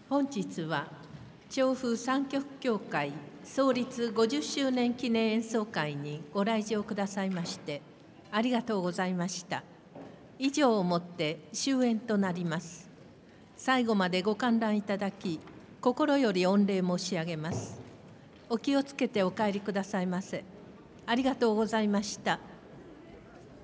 本日は調布三極教会創立50周年記念演奏会にご来場くださいましてありがとうございました。以上をもって終演となります。最後までご観覧いただき心より御礼申し上げます。お気をつけてお帰りくださいませ。ありがとうございました。